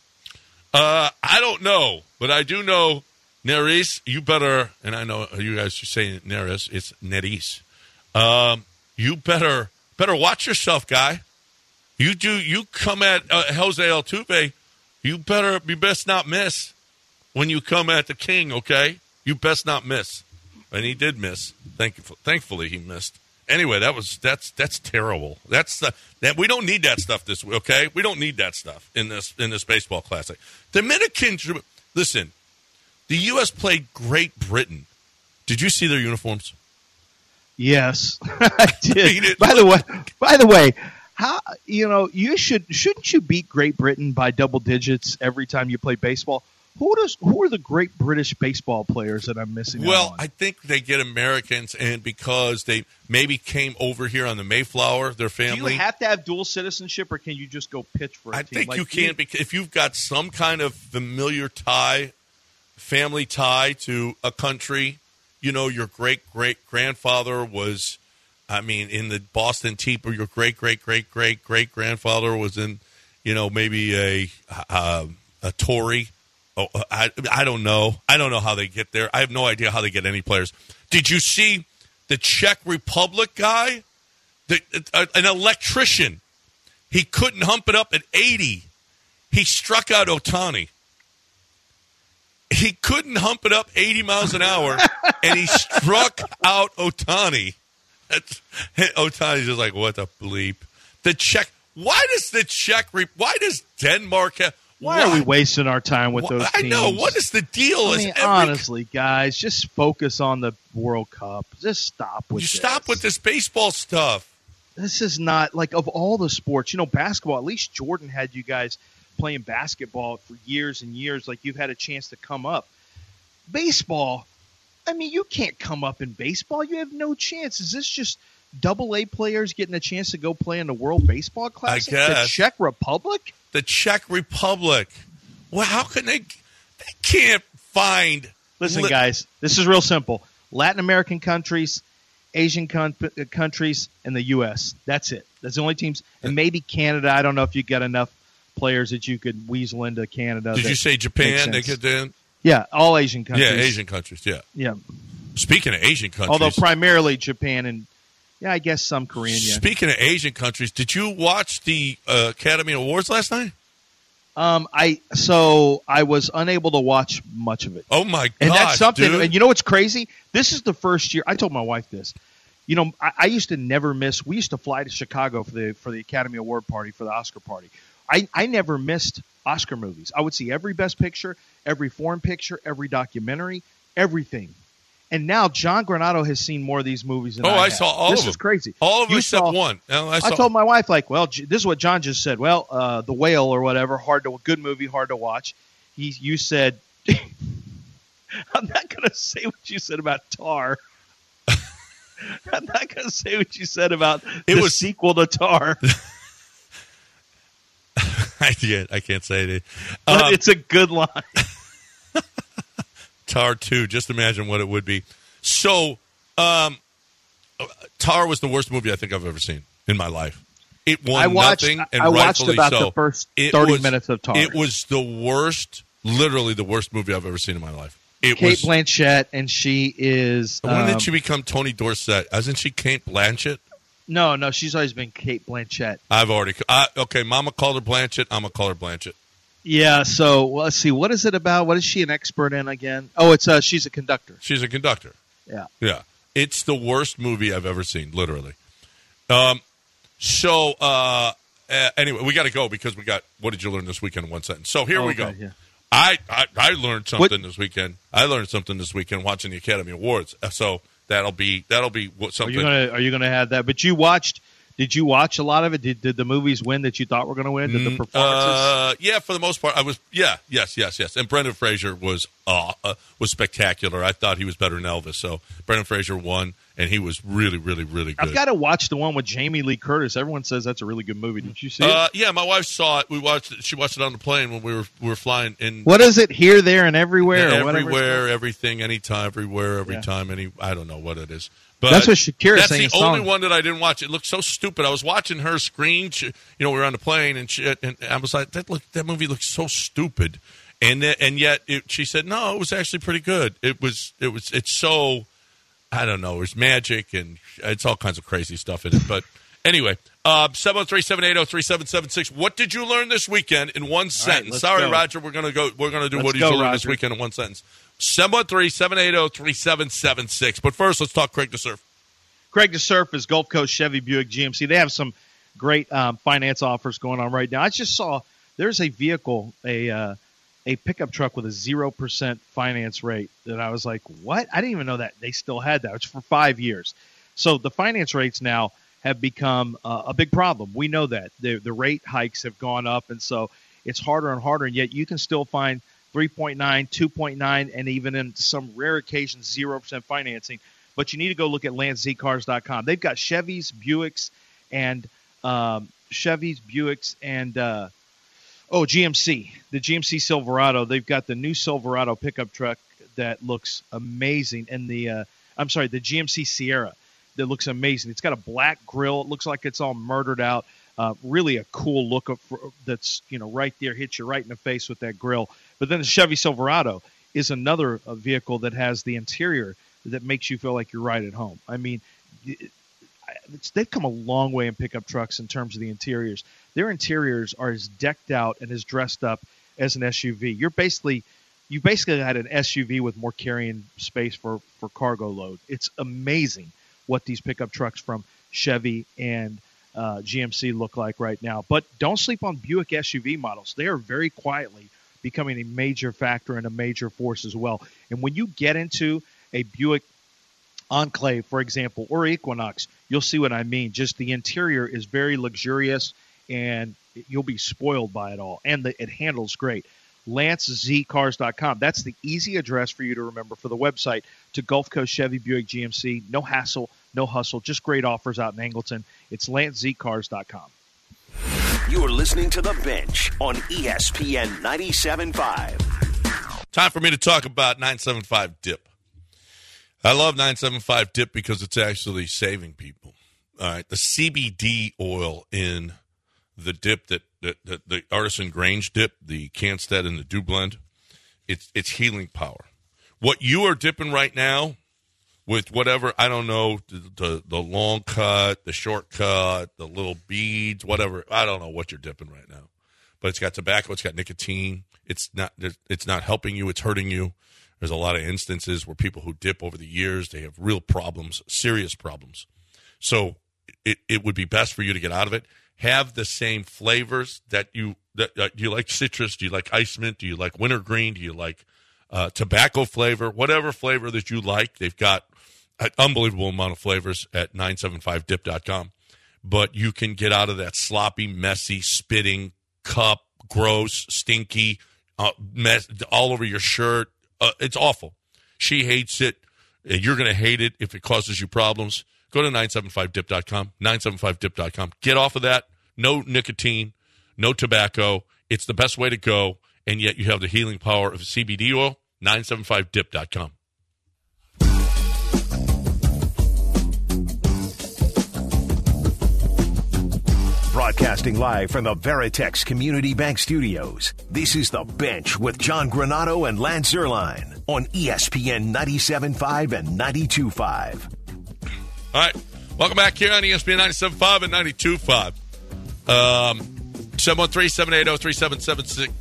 I don't know, but I do know, Neris, you better, and I know you guys are saying Neris, it's Neris. You better watch yourself, guy. You come at Jose Altuve, you best not miss when you come at the king, okay? You best not miss. And he did miss. Thankfully he missed. Anyway, that's terrible. We don't need that stuff this week, okay? We don't need that stuff in this baseball classic. Dominicans, listen, the U.S. played Great Britain. Did you see their uniforms? Yes, I did. By the way, how shouldn't you beat Great Britain by double digits every time you play baseball? Who are the great British baseball players that I'm missing? Well, I think they get Americans, and because they maybe came over here on the Mayflower, their family. Do you have to have dual citizenship, or can you just go pitch for a team? I think you can, because if you've got some kind of familiar tie, family tie to a country, your great-great-grandfather was, in the Boston Tea Party, your great-great-great-great-great-grandfather was in, maybe a Tory. Oh, I don't know. I don't know how they get there. I have no idea how they get any players. Did you see the Czech Republic guy? An electrician. He couldn't hump it up at 80. He struck out Ohtani. He couldn't hump it up 80 miles an hour, and he struck out Ohtani. Ohtani's just like, what the bleep? The Czech. Why does Denmark have? Why are we wasting our time with those teams? I know. What is the deal? Honestly, guys, just focus on the World Cup. Just stop with this. Stop with this baseball stuff. This is not, of all the sports, basketball, at least Jordan had you guys playing basketball for years and years. You've had a chance to come up. Baseball, you can't come up in baseball. You have no chance. Is this just AA players getting a chance to go play in the World Baseball Classic? I guess. The Czech Republic? The Czech Republic. Well, how can they can't find. Listen, guys, this is real simple. Latin American countries, Asian countries, and the U.S. That's it. That's the only teams. And maybe Canada. I don't know if you got enough players that you could weasel into Canada. Did you say Japan? They get in? Yeah, all Asian countries. Yeah, Asian countries, yeah. Yeah. Speaking of Asian countries. Although primarily Japan and, I guess some Korean. Yeah. Speaking of Asian countries, did you watch the Academy Awards last night? I was unable to watch much of it. Oh my god! And that's something. Dude. And you know what's crazy? This is the first year. I told my wife this. I used to never miss. We used to fly to Chicago for the Academy Award party, for the Oscar party. I never missed Oscar movies. I would see every Best Picture, every foreign picture, every documentary, everything. And now John Granato has seen more of these movies than I have. saw all of them. This is crazy. All of them except one. I told my wife, this is what John just said. Well, The Whale or whatever, good movie, hard to watch. You said, I'm not going to say what you said about Tar. I'm not going to say what you said about the sequel to Tar. I can't say it. But it's a good line. Tar 2, just imagine what it would be. So, Tar was the worst movie I think I've ever seen in my life. It won nothing, and I watched rightfully about so. the first 30 minutes of Tar. It was the worst, literally the worst movie I've ever seen in my life. Kate Blanchett, and she is... when did she become Toni Dorsett? Isn't she Kate Blanchett? No, she's always been Kate Blanchett. Okay, Mama called her Blanchett. I'm going to call her Blanchett. Yeah, so let's see. What is it about? What is she an expert in again? Oh, it's she's a conductor. She's a conductor. Yeah. Yeah. It's the worst movie I've ever seen, literally. Anyway, we got to go because we got what did you learn this weekend in one sentence. So here we go. Yeah. I learned something this weekend. I learned something this weekend watching the Academy Awards. So that'll be something. Are you gonna have that? But did you watch a lot of it? Did the movies win that you thought were going to win? Did the performances? Yeah, for the most part, I was. Yeah, yes. And Brendan Fraser was spectacular. I thought he was better than Elvis. So Brendan Fraser won, and he was really, really, really good. I've got to watch the one with Jamie Lee Curtis. Everyone says that's a really good movie. Did you see it? Yeah, my wife saw it. She watched it on the plane when we were flying in. What is it? Here, there, and everywhere. Yeah, or everywhere, everything, anytime, everywhere, every time. I don't know what it is. But that's what Shakira sang. That's the only one that I didn't watch. It looked so stupid. I was watching her screen. We were on the plane, and I was like, that movie looks so stupid. And yet she said, no, it was actually pretty good. It's so, I don't know, there's magic, and it's all kinds of crazy stuff in it. But anyway, 713-780-3776. What did you learn this weekend in one sentence? Right, Sorry, go. Roger, we're going to do what did you learn this weekend in one sentence. 713-780-3776. But first, let's talk Craig DeSurf. Craig DeSurf is Gulf Coast Chevy Buick GMC. They have some great finance offers going on right now. I just saw there's a vehicle, a pickup truck with a 0% finance rate that I was like, what? I didn't even know that they still had that. It's for 5 years. So the finance rates now have become a big problem. We know that. The rate hikes have gone up, and so it's harder and harder, and yet you can still find 3.9, 2.9, and even in some rare occasions, 0% financing. But you need to go look at LanceZCars.com. They've got Chevys, Buicks, and GMC. The GMC Silverado. They've got the new Silverado pickup truck that looks amazing, and the GMC Sierra that looks amazing. It's got a black grille. It looks like it's all murdered out. Really a cool look that's right there, hits you right in the face with that grille. But then the Chevy Silverado is another vehicle that has the interior that makes you feel like you're right at home. I mean, they've come a long way in pickup trucks in terms of the interiors. Their interiors are as decked out and as dressed up as an SUV. You basically had an SUV with more carrying space for cargo load. It's amazing what these pickup trucks from Chevy and GMC look like right now. But don't sleep on Buick SUV models. They are very quietly becoming a major factor and a major force as well. And when you get into a Buick Enclave, for example, or Equinox, you'll see what I mean. Just the interior is very luxurious, and you'll be spoiled by it all. And it handles great. LanceZCars.com. That's the easy address for you to remember for the website to Gulf Coast Chevy Buick GMC. No hassle, no hustle, just great offers out in Angleton. It's LanceZCars.com. You are listening to The Bench on ESPN 97.5. Time for me to talk about 975 Dip. I love 975 Dip because it's actually saving people. All right, the CBD oil in the dip the Artisan Grange dip, the Canstead and the Dew Blend, it's healing power. What you are dipping right now with whatever, I don't know, the long cut, the short cut, the little beads, whatever. I don't know what you're dipping right now. But it's got tobacco, it's got nicotine. It's not helping you, it's hurting you. There's a lot of instances where people who dip over the years, they have real problems, serious problems. So it would be best for you to get out of it. Have the same flavors that you like citrus, do you like ice mint, do you like wintergreen, do you like tobacco flavor, whatever flavor that you like. They've got an unbelievable amount of flavors at 975dip.com. But you can get out of that sloppy, messy, spitting, cup, gross, stinky, mess all over your shirt. It's awful. She hates it. You're going to hate it if it causes you problems. Go to 975dip.com, 975dip.com. Get off of that. No nicotine, no tobacco. It's the best way to go, and yet you have the healing power of CBD oil. 975dip.com. Broadcasting live from the Veritex Community Bank Studios, this is The Bench with John Granato and Lance Zierlein on ESPN 97.5 and 92.5. All right. Welcome back here on ESPN 97.5 and 92.5. 713-780-3776.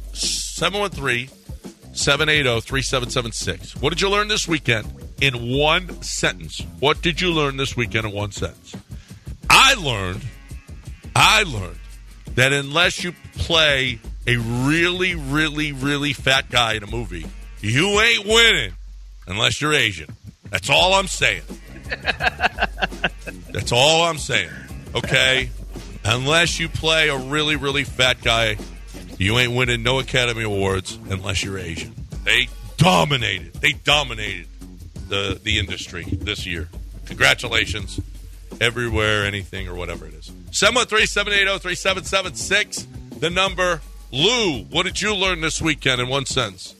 713-780-3776. What did you learn this weekend in one sentence? What did you learn this weekend in one sentence? I learned that unless you play a really, really, really fat guy in a movie, you ain't winning unless you're Asian. That's all I'm saying. That's all I'm saying. Okay? Unless you play a really, really fat guy, you ain't winning no Academy Awards unless you're Asian. They dominated the industry this year. Congratulations. Everywhere, anything, or whatever it is. 713-780-3776. The number. Lou, what did you learn this weekend in one sentence?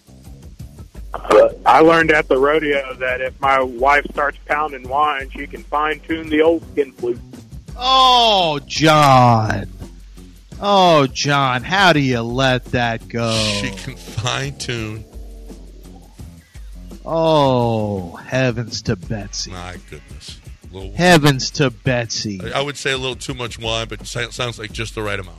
I learned at the rodeo that if my wife starts pounding wine, she can fine-tune the old skin flute. Oh, John. Oh, John, how do you let that go? She can fine-tune. Oh, heavens to Betsy. My goodness. Heavens to Betsy. I would say a little too much wine, but it sounds like just the right amount.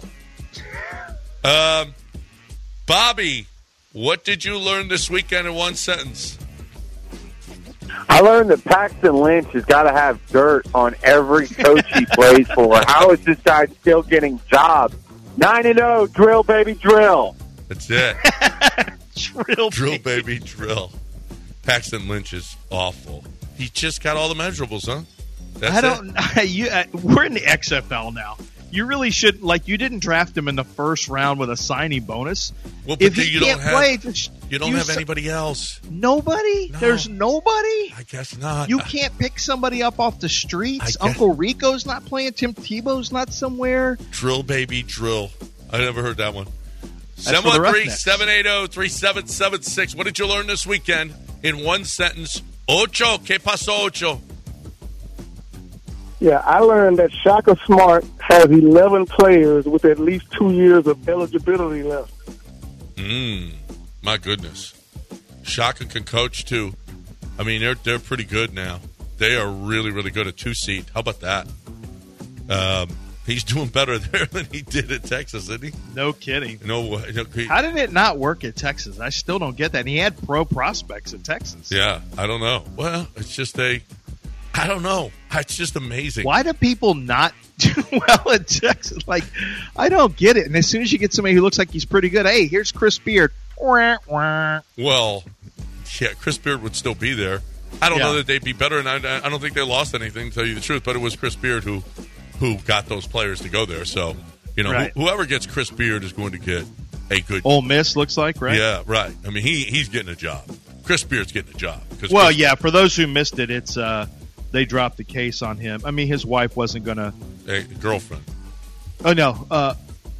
Bobby, what did you learn this weekend in one sentence? I learned that Paxton Lynch has got to have dirt on every coach he plays for. How is this guy still getting jobs? 9-0, drill, baby, drill. That's it. Drill, baby, drill. Paxton Lynch is awful. He just got all the measurables, huh? We're in the XFL now. You really should, you didn't draft him in the first round with a signing bonus. Well, but if you don't play, you don't have anybody else. Nobody? No. There's nobody? I guess not. You can't pick somebody up off the streets? Uncle Rico's not playing? Tim Tebow's not somewhere? Drill, baby, drill. I never heard that one. 713-780-3776. What did you learn this weekend in one sentence? Ocho, ¿qué pasó, Ocho? Yeah, I learned that Shaka Smart has 11 players with at least 2 years of eligibility left. My goodness. Shaka can coach, too. I mean, they're pretty good now. They are really, really good at two-seat. How about that? He's doing better there than he did at Texas, isn't he? No kidding. No way. How did it not work at Texas? I still don't get that. And he had pro prospects at Texas. Yeah, I don't know. Well, it's just I don't know. It's just amazing. Why do people not do well at Texas? I don't get it. And as soon as you get somebody who looks like he's pretty good, hey, here's Chris Beard. Well, yeah, Chris Beard would still be there. I don't know that they'd be better, and I don't think they lost anything, to tell you the truth, but it was Chris Beard who got those players to go there. So, whoever gets Chris Beard is going to get a good... Ole Miss looks like, right? Yeah, right. I mean, he's getting a job. Chris Beard's getting a job. For those who missed it, it's... they dropped the case on him. I mean, his wife wasn't going to... A girlfriend. Oh, no.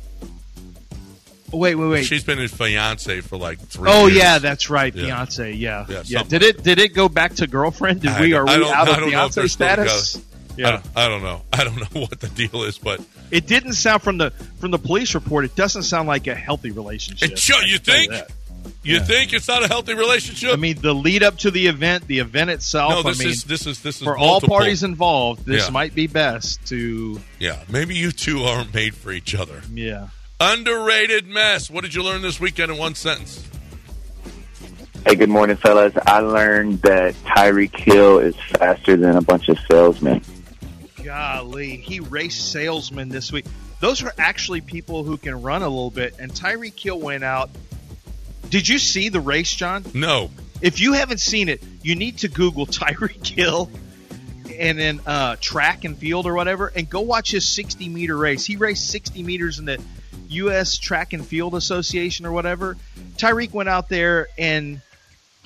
Wait. She's been his fiance for 3 years. Oh, yeah, that's right. Fiance, yeah. Did it go back to girlfriend? Are we out of fiance status? Yeah. I don't know. I don't know what the deal is, but... It didn't sound from the police report, it doesn't sound like a healthy relationship. You think? You think it's not a healthy relationship? I mean, the lead up to the event itself. No, this is for multiple. All parties involved. This might be best to. Yeah, maybe you two aren't made for each other. Yeah. Underrated mess. What did you learn this weekend in one sentence? Hey, good morning, fellas. I learned that Tyreek Hill is faster than a bunch of salesmen. Golly, he raced salesmen this week. Those are actually people who can run a little bit, and Tyreek Hill went out. Did you see the race, John? No. If you haven't seen it, you need to Google Tyreek Hill and then track and field or whatever, and go watch his 60-meter race. He raced 60 meters in the U.S. Track and Field Association or whatever. Tyreek went out there, and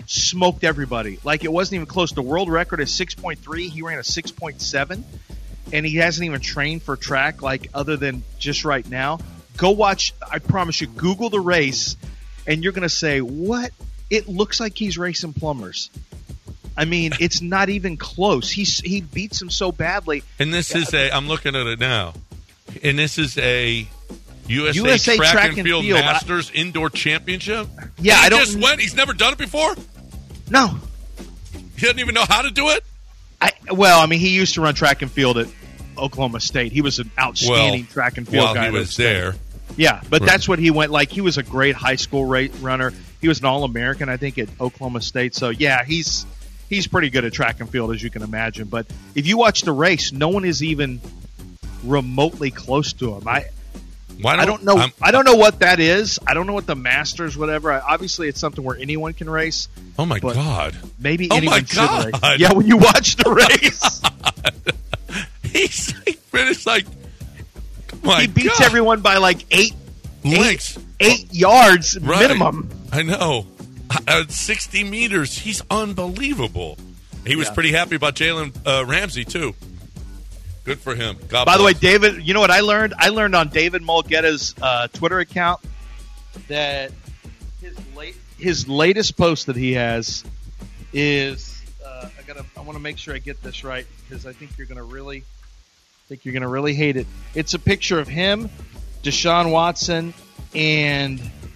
smoked everybody. Like, it wasn't even close. The world record is 6.3. He ran a 6.7, and he hasn't even trained for track, like, other than just right now. Go watch. I promise you, Google the race, and you're going to say, what? It looks like he's racing plumbers. I mean, it's not even close. He beats him so badly. And this is I'm looking at it now, and this is a USA Track and Field Masters Indoor Championship. Yeah, just went. He's never done it before? No. He doesn't even know how to do it? He used to run track and field at Oklahoma State. He was an outstanding track and field guy. While he was there. Yeah, but that's what he went like. He was a great high school runner. He was an All-American, I think, at Oklahoma State. So, yeah, he's pretty good at track and field, as you can imagine. But if you watch the race, no one is even remotely close to him. I don't know. I don't know what that is. I don't know what the Masters, whatever. Obviously, it's something where anyone can race. Oh my God! Maybe anyone should race. Yeah, when you watch the race, he's finished like. He beats everyone by like 8 lengths, 8 yards minimum. I know. 60 meters. He's unbelievable. He was pretty happy about Jalen Ramsey too. Good for him. God By bless. the way, David, you know what I learned? I learned on David Mulgetta's Twitter account that his latest post that he has is I want to make sure I get this right because I think you're going to really hate it. It's a picture of him, Deshaun Watson, and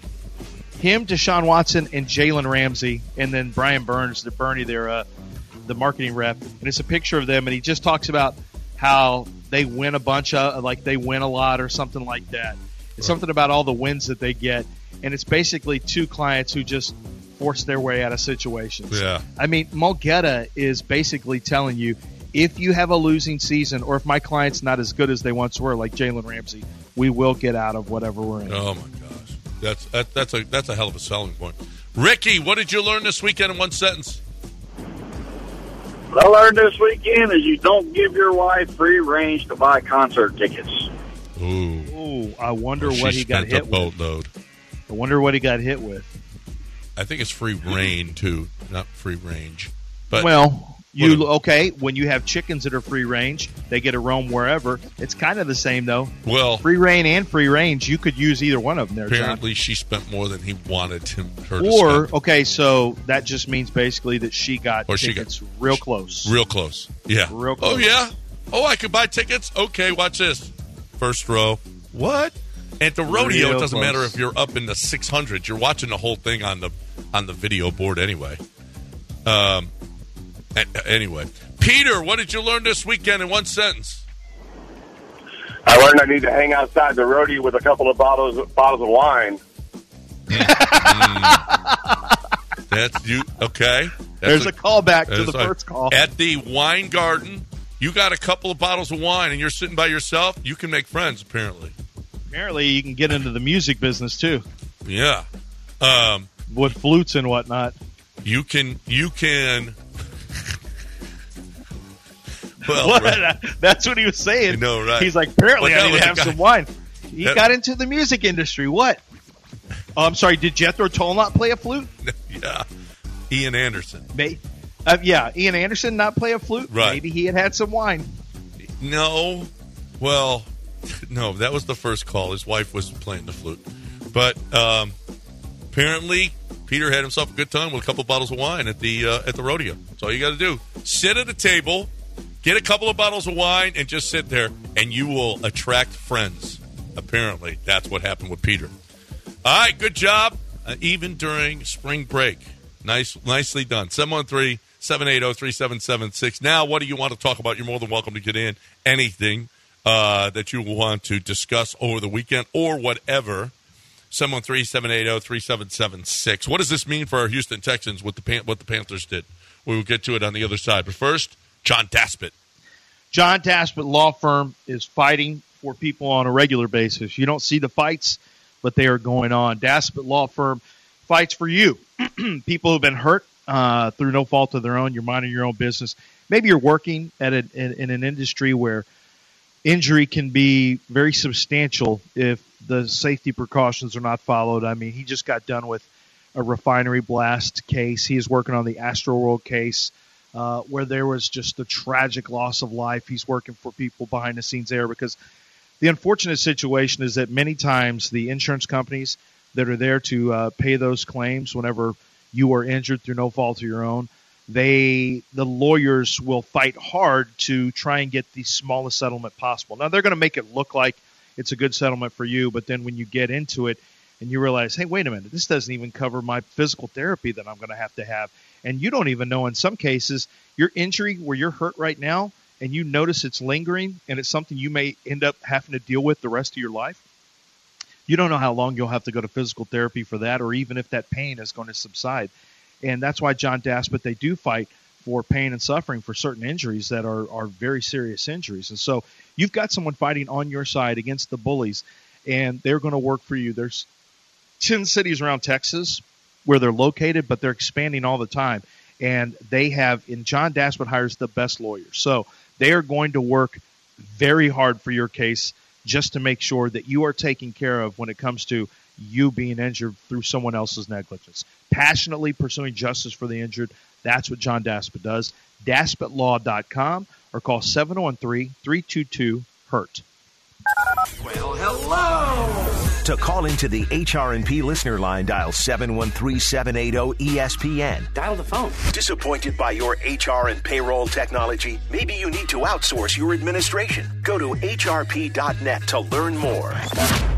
Jalen Ramsey, and then Brian Burns, Bernie, the marketing rep, and it's a picture of them, and he just talks about how they win they win a lot or something like that. It's something about all the wins that they get, and it's basically two clients who just force their way out of situations. Yeah. I mean, Mulgetta is basically telling you, if you have a losing season or if my client's not as good as they once were, like Jalen Ramsey, we will get out of whatever we're in. Oh, my gosh. That's a hell of a selling point. Ricky, what did you learn this weekend in one sentence? What I learned this weekend is you don't give your wife free range to buy concert tickets. Ooh. I wonder what he got hit with. I wonder what he got hit with. I think it's free reign, too, not free range. But when you have chickens that are free range, they get to roam wherever. It's kind of the same, though. Well, free reign and free range, you could use either one of them there, apparently John. she spent more than he wanted her to spend. So that just means basically that she got tickets real close. Real close. Yeah. Real close. Oh, yeah? Oh, I could buy tickets? Okay, watch this. First row. What? At the rodeo, it doesn't matter if you're up in the 600s. You're watching the whole thing on the video board anyway. Anyway, Peter, what did you learn this weekend in one sentence? I learned I need to hang outside the rodeo with a couple of bottles of wine. That's you. Okay. There's a callback to the first call. At the wine garden, you got a couple of bottles of wine and you're sitting by yourself. You can make friends, apparently. Apparently, you can get into the music business, too. Yeah. With flutes and whatnot. You can. Well, right. That's what he was saying. I know, right? He's like, apparently, I need to have some wine. He got into the music industry. What? Oh, I'm sorry. Did Jethro Tull not play a flute? Yeah. Ian Anderson. Ian Anderson not play a flute? Right. Maybe he had some wine. No. Well, no, that was the first call. His wife was playing the flute. But apparently, Peter had himself a good time with a couple of bottles of wine at the rodeo. That's all you got to do. Sit at a table, get a couple of bottles of wine, and just sit there, and you will attract friends. Apparently, that's what happened with Peter. All right, good job. Even during spring break. Nicely done. 713-780-3776. Now, what do you want to talk about? You're more than welcome to get in anything that you want to discuss over the weekend or whatever. 713-780-3776. What does this mean for our Houston Texans with what the Panthers did? We will get to it on the other side. But first, John Daspit. John Daspit Law Firm is fighting for people on a regular basis. You don't see the fights, but they are going on. Daspit Law Firm fights for you. People who have been hurt through no fault of their own. You're minding your own business. Maybe you're working in an industry where injury can be very substantial if the safety precautions are not followed. I mean, he just got done with refinery blast case. He is working on the Astroworld case, where there was just a tragic loss of life. He's working for people behind the scenes there, because the unfortunate situation is that many times the insurance companies that are there to pay those claims whenever you are injured through no fault of your own, the lawyers will fight hard to try and get the smallest settlement possible. Now, they're going to make it look like it's a good settlement for you, but then when you get into it and you realize, hey, wait a minute, this doesn't even cover my physical therapy that I'm going to have. And you don't even know, in some cases, your injury where you're hurt right now and you notice it's lingering and it's something you may end up having to deal with the rest of your life. You don't know how long you'll have to go to physical therapy for that, or even if that pain is going to subside. And that's why John Daspit, they do fight for pain and suffering for certain injuries that are very serious injuries. And so you've got someone fighting on your side against the bullies, and they're going to work for you. There's 10 cities around Texas where they're located, but they're expanding all the time. And they have, and John Daspit hires the best lawyers. So they are going to work very hard for your case, just to make sure that you are taken care of when it comes to you being injured through someone else's negligence. Passionately pursuing justice for the injured. That's what John Daspit does. DaspitLaw.com, or call 713-322-HURT. Well, hello! To call into the HRP listener line, dial 713-780-ESPN. Dial the phone. Disappointed by your HR and payroll technology? Maybe you need to outsource your administration. Go to hrp.net to learn more.